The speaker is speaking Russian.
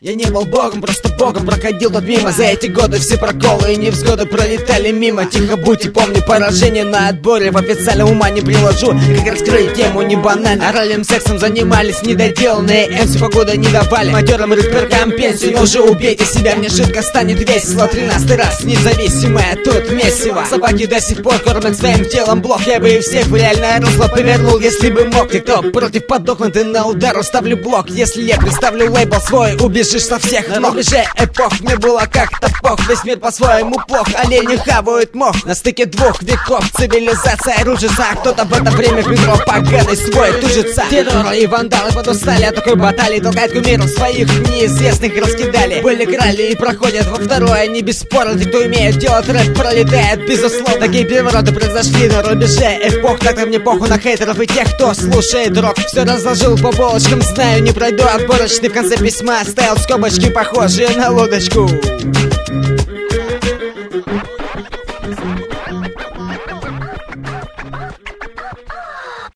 Я не был богом, просто богом проходил тут мимо. За эти годы все проколы и невзгоды пролетали мимо. Тихо будь и помни поражение на отборе. В официальном ума не приложу, как раскрыть тему не банально. Оральным сексом занимались недоделанные МС, погода не давали матерым рэперкам пенсию. Но уже убейте себя, мне жидко станет весело. 13-й раз независимая тут месиво. Собаки до сих пор кормят своим телом блок. Я бы и всех в реальное русло повернул, если бы мог. Ты кто против подохнуть, и на удар уставлю блок. Если я представлю лейбл свой, убежишь со всех. На рубеже эпох мне было как-то пох. Весь мир по-своему плох, олени хавают мох. На стыке двух веков цивилизация рушится, а кто-то в это время в метро поганый свой тужится. Террор и вандалы подустали от такой баталии. Толкают кумиров своих неизвестных раскидали. Были крали и проходят во второе, не без спора. Те, кто умеет делать рэп, пролетает безусловно. Такие перевороты произошли на рубеже эпох. Так-то мне похуй на хейтеров и тех, кто слушает рок. Все разложил по полочкам, знаю, не пройду отборочный. В конце письма оставил скобочки, похожие на лодочку.